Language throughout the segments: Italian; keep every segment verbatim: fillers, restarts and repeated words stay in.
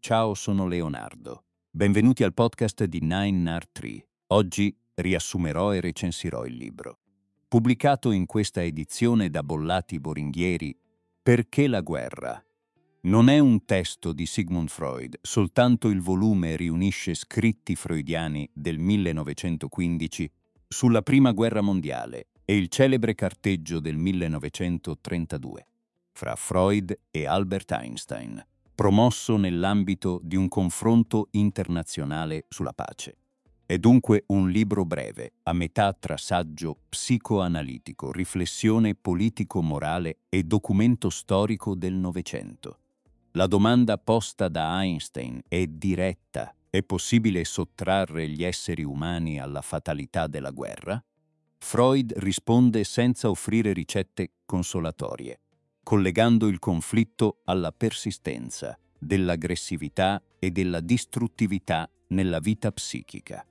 Ciao, sono Leonardo. Benvenuti al podcast di Nine Nard Tree. Oggi riassumerò e recensirò il libro. Pubblicato in questa edizione da Bollati Boringhieri, Perché la guerra? Non è un testo di Sigmund Freud, soltanto il volume riunisce scritti freudiani del millenovecentoquindici sulla Prima Guerra Mondiale e il celebre carteggio del millenovecentotrentadue fra Freud e Albert Einstein, promosso nell'ambito di un confronto internazionale sulla pace. È dunque un libro breve, a metà tra saggio psicoanalitico, riflessione politico-morale e documento storico del Novecento. La domanda posta da Einstein è diretta: è possibile sottrarre gli esseri umani alla fatalità della guerra? Freud risponde senza offrire ricette consolatorie, collegando il conflitto alla persistenza dell'aggressività e della distruttività nella vita psichica,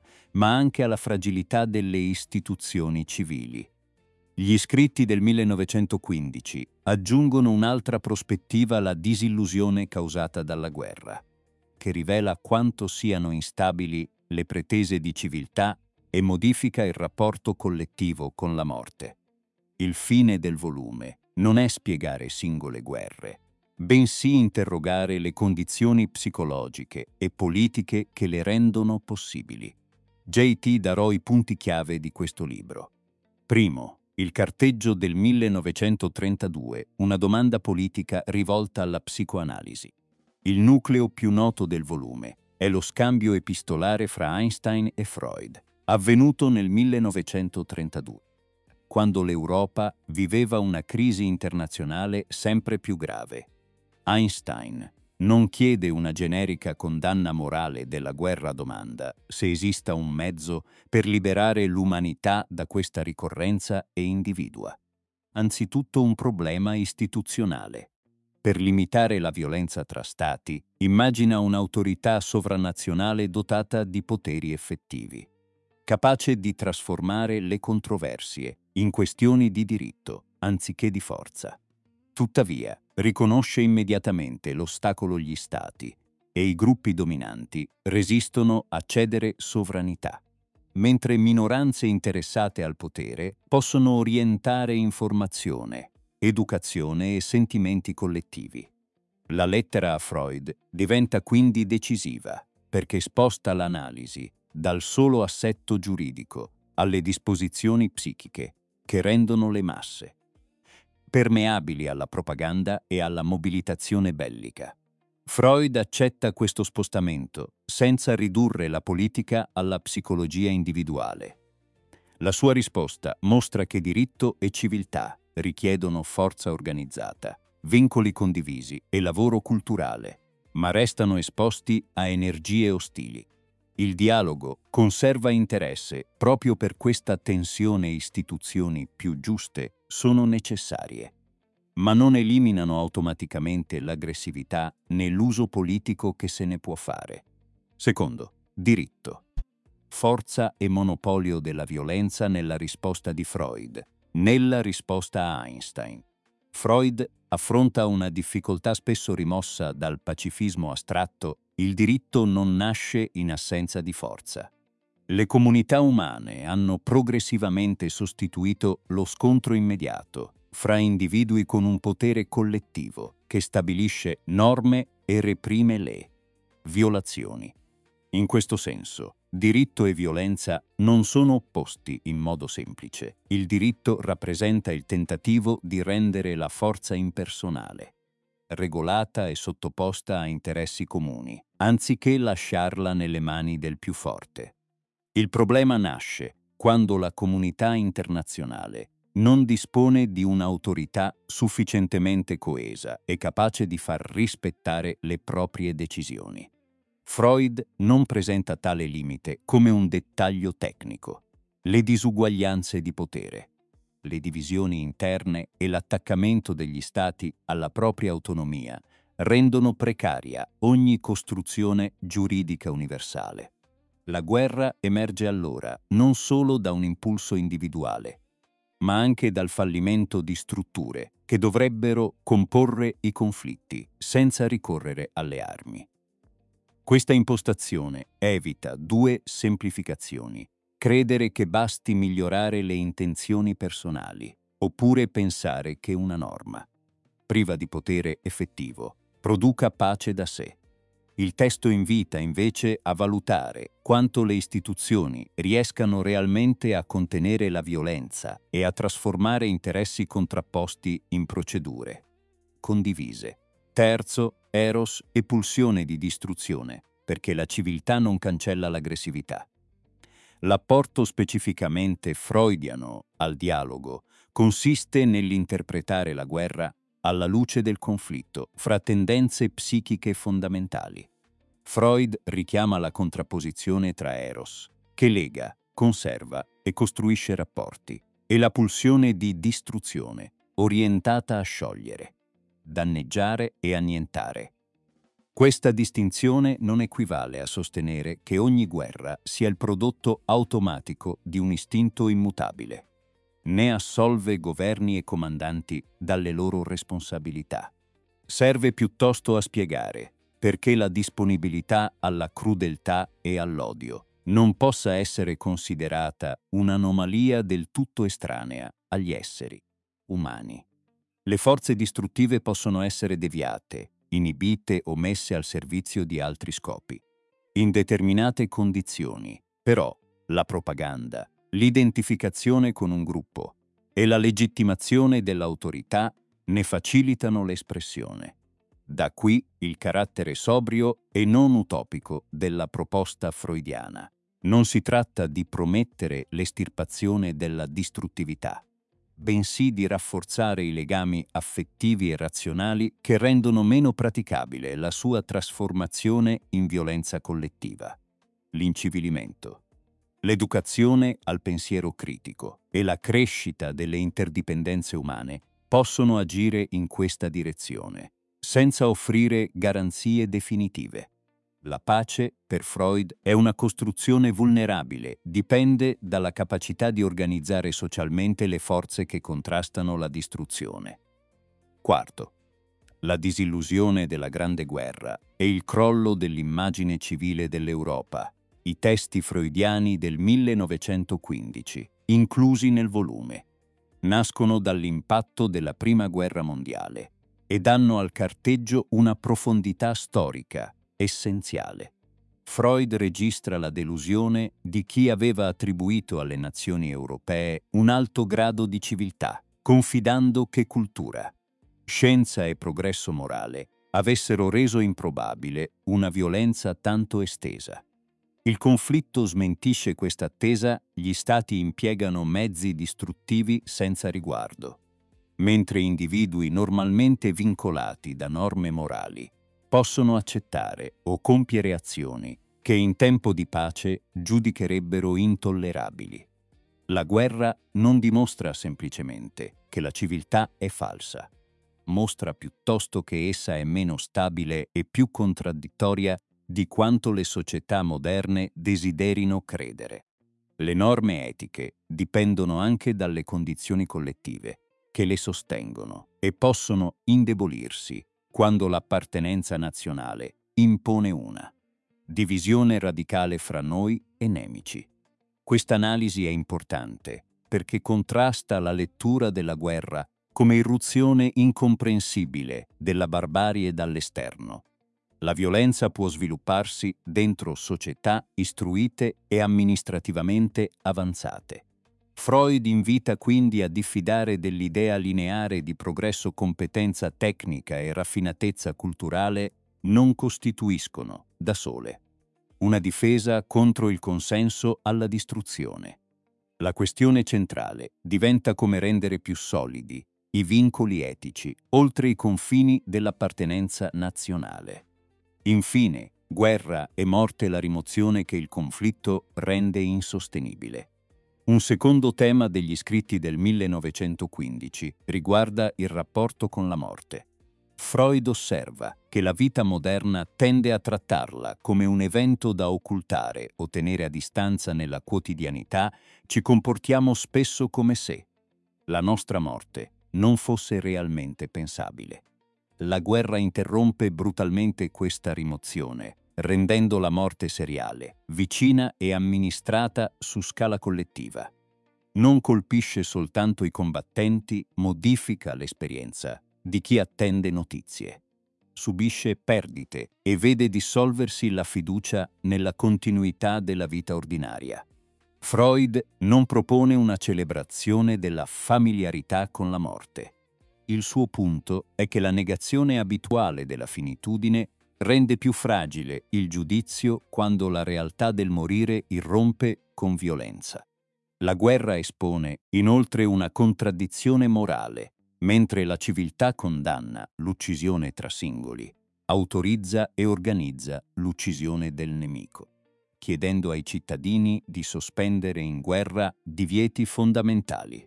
ma anche alla fragilità delle istituzioni civili. Gli scritti del millenovecentoquindici aggiungono un'altra prospettiva alla disillusione causata dalla guerra, che rivela quanto siano instabili le pretese di civiltà e modifica il rapporto collettivo con la morte. Il fine del volume non è spiegare singole guerre, bensì interrogare le condizioni psicologiche e politiche che le rendono possibili. J T darò i punti chiave di questo libro. Primo, il carteggio del millenovecentotrentadue, una domanda politica rivolta alla psicoanalisi. Il nucleo più noto del volume è lo scambio epistolare fra Einstein e Freud, avvenuto nel millenovecentotrentadue, quando l'Europa viveva una crisi internazionale sempre più grave. Einstein non chiede una generica condanna morale della guerra a domanda se esista un mezzo per liberare l'umanità da questa ricorrenza e individua anzitutto un problema istituzionale. Per limitare la violenza tra stati, immagina un'autorità sovranazionale dotata di poteri effettivi, capace di trasformare le controversie in questioni di diritto, anziché di forza. Tuttavia, riconosce immediatamente l'ostacolo gli stati e i gruppi dominanti resistono a cedere sovranità, mentre minoranze interessate al potere possono orientare informazione, educazione e sentimenti collettivi. La lettera a Freud diventa quindi decisiva perché sposta l'analisi dal solo assetto giuridico alle disposizioni psichiche che rendono le masse permeabili alla propaganda e alla mobilitazione bellica. Freud accetta questo spostamento senza ridurre la politica alla psicologia individuale. La sua risposta mostra che diritto e civiltà richiedono forza organizzata, vincoli condivisi e lavoro culturale, ma restano esposti a energie ostili. Il dialogo conserva interesse proprio per questa tensione. Istituzioni più giuste sono necessarie, ma non eliminano automaticamente l'aggressività né l'uso politico che se ne può fare. Secondo, diritto. Forza e monopolio della violenza nella risposta di Freud, nella risposta a Einstein. Freud affronta una difficoltà spesso rimossa dal pacifismo astratto: il diritto non nasce in assenza di forza. Le comunità umane hanno progressivamente sostituito lo scontro immediato fra individui con un potere collettivo che stabilisce norme e reprime le violazioni. In questo senso, diritto e violenza non sono opposti in modo semplice. Il diritto rappresenta il tentativo di rendere la forza impersonale, regolata e sottoposta a interessi comuni, anziché lasciarla nelle mani del più forte. Il problema nasce quando la comunità internazionale non dispone di un'autorità sufficientemente coesa e capace di far rispettare le proprie decisioni. Freud non presenta tale limite come un dettaglio tecnico. Le disuguaglianze di potere, le divisioni interne e l'attaccamento degli stati alla propria autonomia rendono precaria ogni costruzione giuridica universale. La guerra emerge allora non solo da un impulso individuale, ma anche dal fallimento di strutture che dovrebbero comporre i conflitti senza ricorrere alle armi. Questa impostazione evita due semplificazioni: credere che basti migliorare le intenzioni personali, oppure pensare che una norma, priva di potere effettivo, produca pace da sé. Il testo invita invece a valutare quanto le istituzioni riescano realmente a contenere la violenza e a trasformare interessi contrapposti in procedure condivise. Terzo, eros e pulsione di distruzione, perché la civiltà non cancella l'aggressività. L'apporto specificamente freudiano al dialogo consiste nell'interpretare la guerra alla luce del conflitto fra tendenze psichiche fondamentali. Freud richiama la contrapposizione tra eros, che lega, conserva e costruisce rapporti, e la pulsione di distruzione, orientata a sciogliere, danneggiare e annientare. Questa distinzione non equivale a sostenere che ogni guerra sia il prodotto automatico di un istinto immutabile, né assolve governi e comandanti dalle loro responsabilità. Serve piuttosto a spiegare perché la disponibilità alla crudeltà e all'odio non possa essere considerata un'anomalia del tutto estranea agli esseri umani. Le forze distruttive possono essere deviate, inibite o messe al servizio di altri scopi, in determinate condizioni. Però la propaganda, l'identificazione con un gruppo e la legittimazione dell'autorità ne facilitano l'espressione. Da qui il carattere sobrio e non utopico della proposta freudiana. Non si tratta di promettere l'estirpazione della distruttività, bensì di rafforzare i legami affettivi e razionali che rendono meno praticabile la sua trasformazione in violenza collettiva. L'incivilimento, l'educazione al pensiero critico e la crescita delle interdipendenze umane possono agire in questa direzione, senza offrire garanzie definitive. La pace, per Freud, è una costruzione vulnerabile, dipende dalla capacità di organizzare socialmente le forze che contrastano la distruzione. Quarto, la disillusione della Grande Guerra e il crollo dell'immagine civile dell'Europa. I testi freudiani del millenovecentoquindici, inclusi nel volume, nascono dall'impatto della Prima Guerra Mondiale e danno al carteggio una profondità storica essenziale. Freud registra la delusione di chi aveva attribuito alle nazioni europee un alto grado di civiltà, confidando che cultura, scienza e progresso morale avessero reso improbabile una violenza tanto estesa. Il conflitto smentisce questa attesa, gli stati impiegano mezzi distruttivi senza riguardo, mentre individui normalmente vincolati da norme morali possono accettare o compiere azioni che in tempo di pace giudicherebbero intollerabili. La guerra non dimostra semplicemente che la civiltà è falsa, mostra piuttosto che essa è meno stabile e più contraddittoria di quanto le società moderne desiderino credere. Le norme etiche dipendono anche dalle condizioni collettive che le sostengono e possono indebolirsi quando l'appartenenza nazionale impone una divisione radicale fra noi e nemici. Questa analisi è importante perché contrasta la lettura della guerra come irruzione incomprensibile della barbarie dall'esterno. La violenza può svilupparsi dentro società istruite e amministrativamente avanzate. Freud invita quindi a diffidare dell'idea lineare di progresso, competenza tecnica e raffinatezza culturale non costituiscono, da sole, una difesa contro il consenso alla distruzione. La questione centrale diventa come rendere più solidi i vincoli etici oltre i confini dell'appartenenza nazionale. Infine, guerra e morte la rimozione che il conflitto rende insostenibile. Un secondo tema degli scritti del millenovecentoquindici riguarda il rapporto con la morte. Freud osserva che la vita moderna tende a trattarla come un evento da occultare o tenere a distanza nella quotidianità. Ci comportiamo spesso come se la nostra morte non fosse realmente pensabile. La guerra interrompe brutalmente questa rimozione, rendendo la morte seriale, vicina e amministrata su scala collettiva. Non colpisce soltanto i combattenti, modifica l'esperienza di chi attende notizie. Subisce perdite e vede dissolversi la fiducia nella continuità della vita ordinaria. Freud non propone una celebrazione della familiarità con la morte. Il suo punto è che la negazione abituale della finitudine rende più fragile il giudizio quando la realtà del morire irrompe con violenza. La guerra espone inoltre una contraddizione morale, mentre la civiltà condanna l'uccisione tra singoli, autorizza e organizza l'uccisione del nemico, chiedendo ai cittadini di sospendere in guerra divieti fondamentali.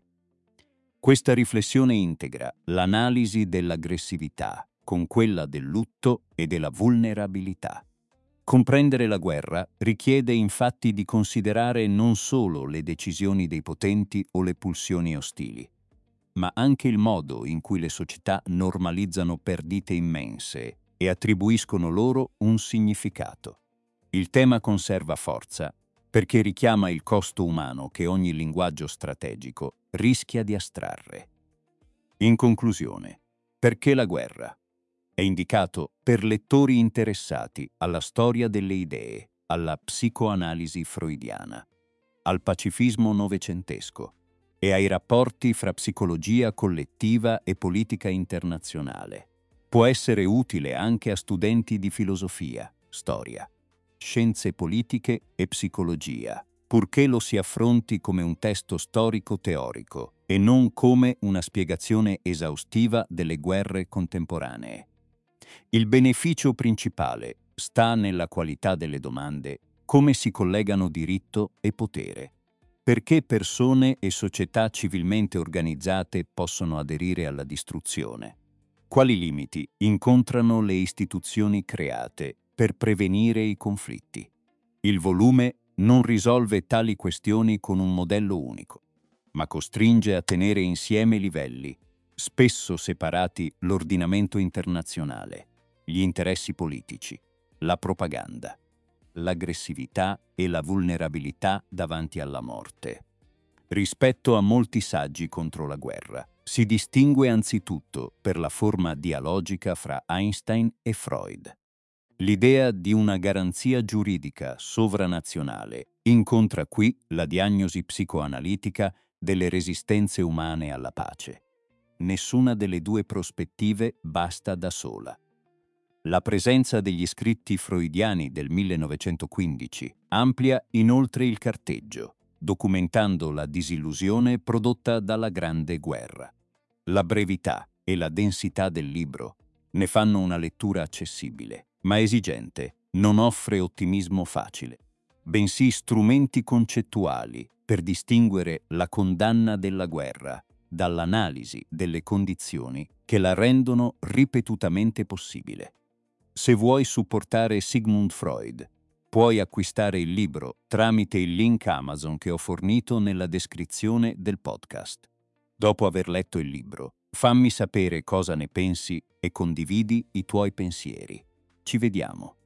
Questa riflessione integra l'analisi dell'aggressività con quella del lutto e della vulnerabilità. Comprendere la guerra richiede infatti di considerare non solo le decisioni dei potenti o le pulsioni ostili, ma anche il modo in cui le società normalizzano perdite immense e attribuiscono loro un significato. Il tema conserva forza perché richiama il costo umano che ogni linguaggio strategico rischia di astrarre. In conclusione, perché la guerra? È indicato per lettori interessati alla storia delle idee, alla psicoanalisi freudiana, al pacifismo novecentesco e ai rapporti fra psicologia collettiva e politica internazionale. Può essere utile anche a studenti di filosofia, storia, scienze politiche e psicologia, purché lo si affronti come un testo storico-teorico e non come una spiegazione esaustiva delle guerre contemporanee. Il beneficio principale sta nella qualità delle domande: come si collegano diritto e potere? Perché persone e società civilmente organizzate possono aderire alla distruzione? Quali limiti incontrano le istituzioni create per prevenire i conflitti? Il volume non risolve tali questioni con un modello unico, ma costringe a tenere insieme livelli, spesso separati: l'ordinamento internazionale, gli interessi politici, la propaganda, l'aggressività e la vulnerabilità davanti alla morte. Rispetto a molti saggi contro la guerra, si distingue anzitutto per la forma dialogica fra Einstein e Freud. L'idea di una garanzia giuridica sovranazionale incontra qui la diagnosi psicoanalitica delle resistenze umane alla pace. Nessuna delle due prospettive basta da sola. La presenza degli scritti freudiani del millenovecentoquindici amplia inoltre il carteggio, documentando la disillusione prodotta dalla Grande Guerra. La brevità e la densità del libro ne fanno una lettura accessibile, ma esigente. Non offre ottimismo facile, bensì strumenti concettuali per distinguere la condanna della guerra dall'analisi delle condizioni che la rendono ripetutamente possibile. Se vuoi supportare Sigmund Freud, puoi acquistare il libro tramite il link Amazon che ho fornito nella descrizione del podcast. Dopo aver letto il libro, fammi sapere cosa ne pensi e condividi i tuoi pensieri. Ci vediamo.